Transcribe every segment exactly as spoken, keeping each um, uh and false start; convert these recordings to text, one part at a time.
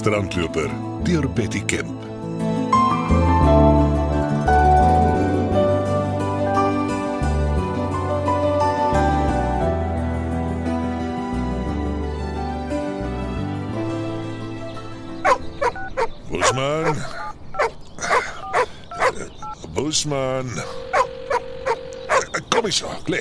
strandloper deur Betty Kemp. Bosman. Bosman. Kom eens, lê.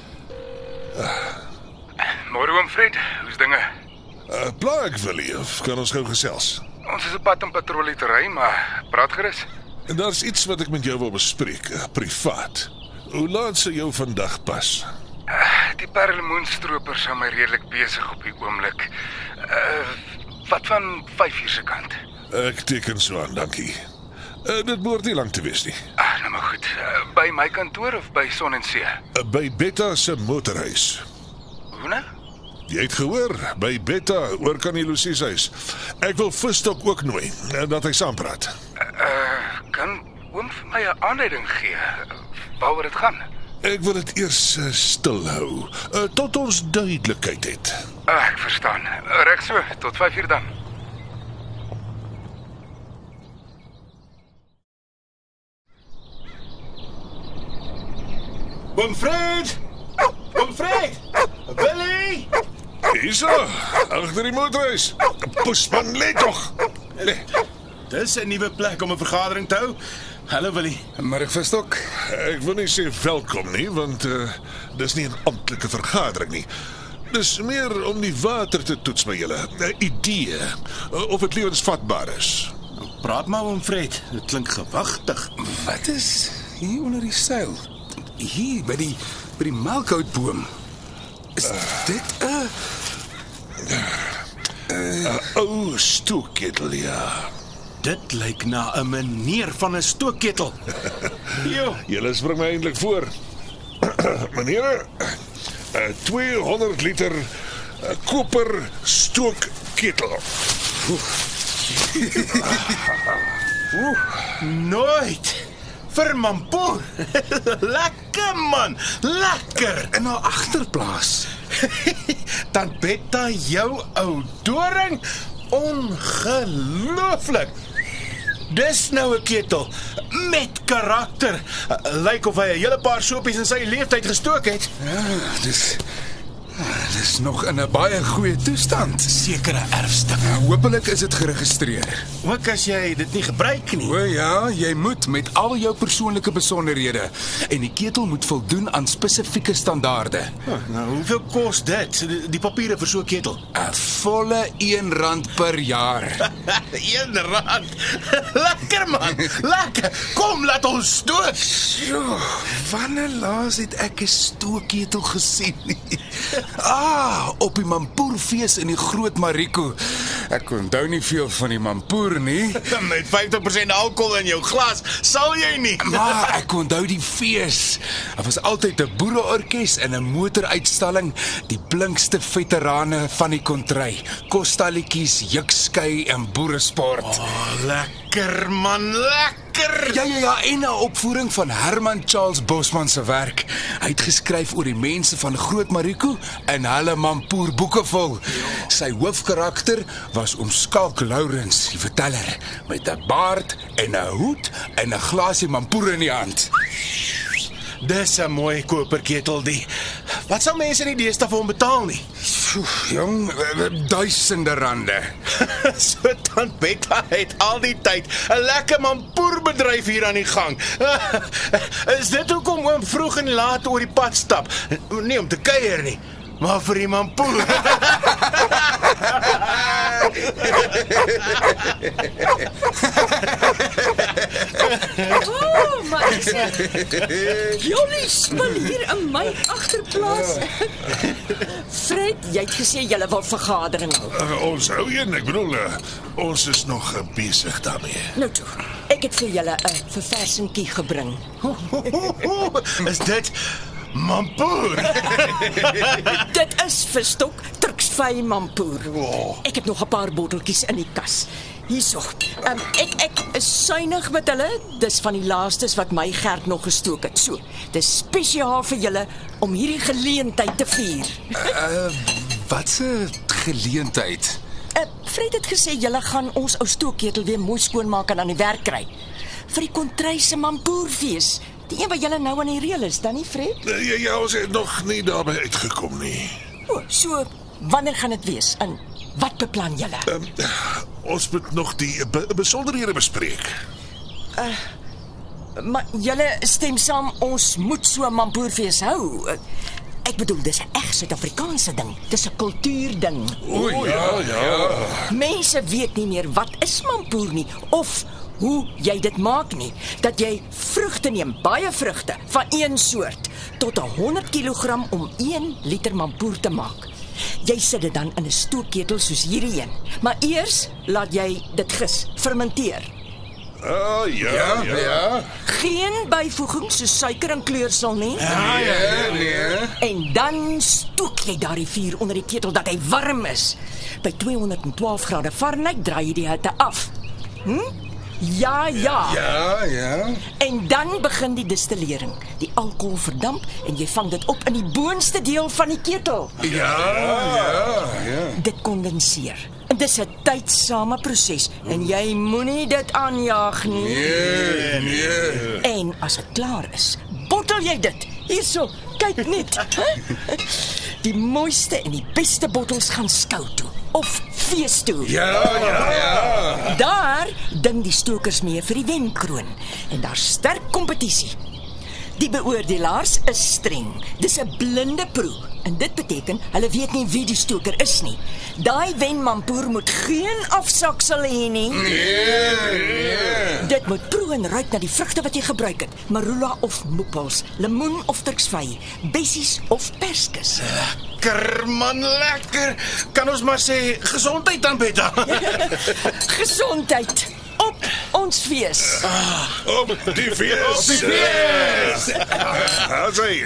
Môre oom Fred, hoe's dinge? Uh, Pla ek wil hier, of kan ons gou gesels? Ons is op pad om patrollie te ry, maar praat gerus. En daar's iets wat ek met jou wil bespreek, uh, privaat. Hoe laat sou jou vandag pas? Uh, die perlemoenstroper sou my redelik besig op die oomblik. Uh, wat van vyf uur se kant? Ek teken so aan, dankie. Uh, dit behoort nie lang te wees nie. Ah, nou maar goed. Uh, by my kantoor of by Son en See? Uh, by Betta se motorhuis. Hoe nou? Jy het gehoor, by Betta, oor kan die Lucies huis. Ek wil Visstok ook nooi, uh, dat hy saampraat. Uh, kan oom vir my 'n aanleiding gee waaroor dit gaan? Ek wil dit eers uh, stil hou, uh, tot ons duidelikheid het. Ah, ek verstaan. Reg so, tot vyf uur dan. Oom Fred! Oom Fred! Billy! Hierso, agter die motorhuis. Bosman, lê tog. Lê. Dis 'n nuwe plek om 'n vergadering te hou. Hallo Willie. Middag Visstok. Ek wil nie sê welkom nie, want uh, dis nie 'n amptelike vergadering nie. Dis meer om die water te toets by julle. 'n Idee uh, of dit lewensvatbaar is. Praat maar oom Fred. Dit klink gewagtig. Wat is hier onder die seil? Hier by die by die melkhoutboom. Is uh, dit 'n uh, uh, ou stookketel, ja. Dit lyk na 'n meneer van 'n stookketel. Jo, Julle spring my eintlik voor. Meneer, uh, tweehonderd liter uh, koper stookketel. nooit. Vir Mampoer. Lekker man, lekker. in haar agterplaas. Dan Betta jou ou doring. Ongelooflik. Dis nou 'n ketel met karakter. Lyk of hy 'n hele paar sopies in sy lewenstyd gestook het. Ja, dis dis nog in 'n baie goeie toestand. Sekere erfstuk. Hoopelik is dit geregistreer. Ook as jy dit nie gebruik nie. O ja, jy moet met al jou persoonlike besonderhede en die ketel moet voldoen aan spesifieke standaarde. Oh, nou, hoeveel kos dit? Die, die papiere vir so 'n ketel. 'n Volle een rand per jaar. een rand. Lekker man. Lekker. Kom, laat ons stoot. Jo, wanneer laas het ek 'n stookketel gesien? Ah, op die Mampoerfees in die Groot Mariko. Ek onthou nie veel van die Mampoer nie, Met vyftig persent alkohol in jou glas, sal jy nie. maar ek onthou die fees. Daar was altyd 'n boereorkes en 'n motoruitstalling, die blinkste veterane van die kontry. Kostalletjies, jukskei en boeresport. Oh, lekker man, lekker. Ja, ja, ja, en 'n opvoering van Herman Charles Bosman se werk. Hy het geskryf oor die mense van Groot Mariko en hulle Mampoer boeke vol. Sy hoofkarakter was oom Skalk Lourens, die verteller, met 'n baard en 'n hoed en 'n glasie Mampoer in die hand. Dis 'n mooi koperketel die. Wat sal mense nie deesdae vir hom betaal nie? Pjoe, jong, duisende rande. So tant Betta het al die tyd 'n lekker Mampoerbedryf hier aan die gang. Is dit hoekom oom vroeg en laat oor die pad stap? Nie om te kuier nie, maar vir die Mampoer. Oh, maar ek sê, jullie spul hier in my agterplaas. Fred, jy het gesê julle wil vergadering hou. Uh, ons hou een, ek bedoel, uh, ons is nog uh, besig daarmee. Nou toe, ek het vir julle 'n verversingkie gebring. Is dit Mampoer? Dit is Visstok, Turksvy Mampoer. Ek het nog 'n paar botteltjies in die kas. Hierso. Um, ek ek is suinig met hulle. Dis van die laastes wat my Gert nog gestook het. So, dis spesiaal vir julle om hierdie geleentheid te vier. Uh, wat 'n geleentheid. Uh, Fred het gesê julle gaan ons ou stookketel weer mooi skoonmaak en aan die werk kry. Vir die kontryse mampoerfees. Die een wat julle nou aan die reël is, dan nie Fred? Ja, ja, ons het nog nie daarby uitgekom nie. O, so wanneer gaan dit wees? En wat beplan julle? Um, ons moet nog die be besonderhede bespreek. Maar julle stem saam ons moet so 'n mampoerfees hou. Ek bedoel, dis 'n reg Suid-Afrikaanse ding. Dis 'n kultuurding. O ja, ja. Mense weet nie meer wat is mampoer nie of hoe jy dit maak nie. Dat jy vrugte neem, baie vrugte van een soort tot honderd kilogram om een liter mampoer te maak. Jy sit dit dan in 'n stookketel soos hierdie een. Maar eers laat jy dit gis, fermenteer. Ah, ja, ja, ja. Ja. Geen byvoegings soos suiker en kleursel nie. Ja, ja, nee. En dan stook jy daardie vuur onder die ketel dat hy warm is. By tweehonderdtwaalf grade Fahrenheit draai jy die hitte af. Hm? Ja, ja. Ja, ja. En dan begin die distillering. Die alkohol verdamp en jy vang dit op in die boonste deel van die ketel. Ja, ja, ja. Dit kondenseer. En dis 'n tydsame proses en jy moenie dit aanjaag nie. Nee, nee. En as dit klaar is, bottel jy dit. Hierso, kyk net. Die mooiste en die beste bottels gaan skou toe of fees toe. Ja, ja, ja. Daar ding die stokers mee vir die wenkroon en daar's sterk kompetisie. Die beoordelaars is streng. Dis 'n blinde proe en dit beteken hulle weet nie wie die stoker is nie. Daai wenmampoer moet geen afsaksel hê nie. Nee, nee. Dit moet proe en ruik na die vrugte wat jy gebruik het. Marula of moepels, lemoen of turksvy, bessies of perskes. Lekker man, lekker. Kan ons maar sê gesondheid dan Betta. Gesondheid op ons fees. Op die fees. Op die fees. Ja, sê.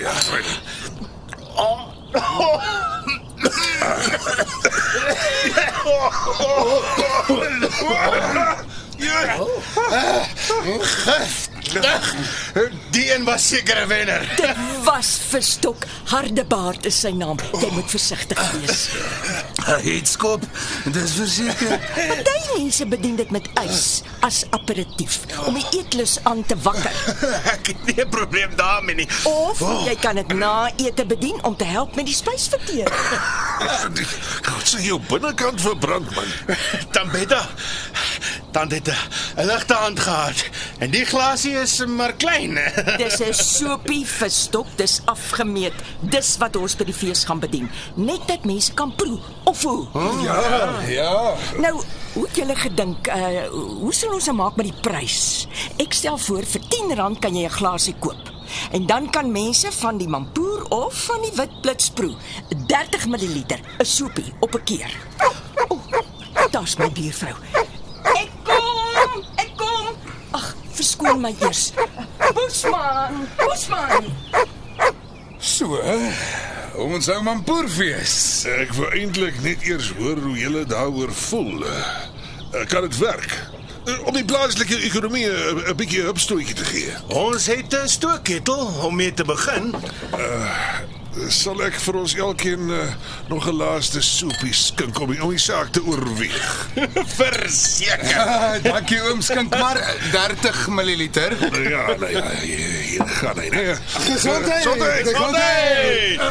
Die een was seker 'n wenner. Dit was Verstok. Hardebaard is sy naam. Jy moet versigtig wees. Heetskop, dis verseker. Party mense bedien dit met ys as aperitief om die eetlus aan te wakker. Ek het nie 'n probleem daarmee nie. Of jy kan dit na ete bedien om te help met die spysvertering. Wat sê jou binnekant verbrand man? Dan Betta. Dan het 'n ligte hand gehad en die glasie is maar klein. Dis 'n sopie Verstok, dis afgemeet. Dis wat ons by die fees gaan bedien. Net dat mense kan proe. Of hoe? Ja, ja. Nou, hoe het julle gedink, uh, hoe sal ons nou maak met die prys? Ek stel voor, vir tien rand kan jy 'n glasie koop. En dan kan mense van die mampoer of van die wit blits proe. dertig milliliter, 'n sopie op 'n keer. Oh, daar's my buurvrou. Ek kom, ek kom. Ag, verskoon my eers. Bosman, Bosman. So, ons ou mampoerfees. Ek wou eintlik net eers hoor hoe julle daaroor voel. Uh, kan dit werk? Uh, om die plaaslike ekonomie 'n uh, bietjie 'n hupstootjie te gee. Ons het 'n stookketel om mee te begin. Sal ek vir ons elkeen uh, nog 'n laaste soepie skink om die, om die saak te oorweeg? Verseker. Ah, dankie oom, skink maar dertig milliliter. Nou ja, nou ja, hier, hier gaan hy, nee. Gesondheid. Gesondheid. Gesondheid.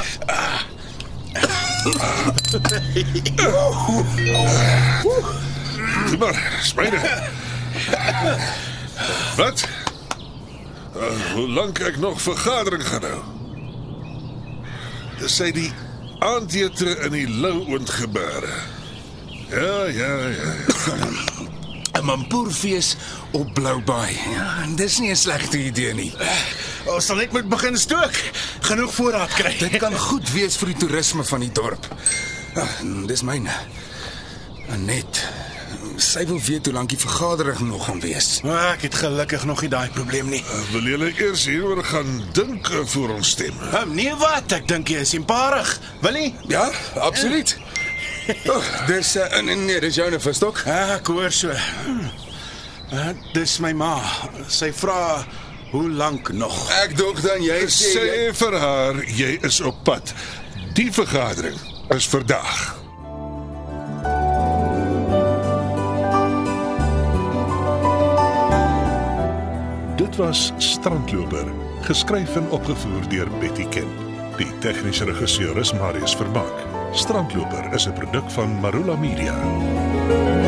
Doe maar, spyne. Wat? Uh, hoe lank ek nog vergadering gaan hou? Dis sy die aandete in die lou oondgebare. Ja, ja, ja. ja. 'n Mampoerfees op Bloubaai. Ja, dis nie 'n slegte idee nie. Ons sal net moet begin stook. Genoeg voorraad kry. Dit kan goed wees vir die toerisme van die dorp. Ah, dis myne. Net. Sy wil weet hoe lank die vergadering nog gaan wees. Maar ek het gelukkig nog nie daai probleem nie. Uh, wil julle eers hieroor gaan dink uh, voor ons stem? Uh, nee wat, ek dink jy is eenparig. Wil jy? Ja, absoluut. Oh, dis uh, nee, nee, dis joune Verstok. Ja, ek hoor so. Hmm. Uh, dis my ma. Sy vra hoe lank nog. Ek dink dan jy sê Sê vir haar jy is op pad. Die vergadering is vandag. was Strandloper, geskryf en opgevoer deur Betty Kemp. Die tegniese regisseur is Marius Vermaak. Strandloper is 'n produk van Marula Media.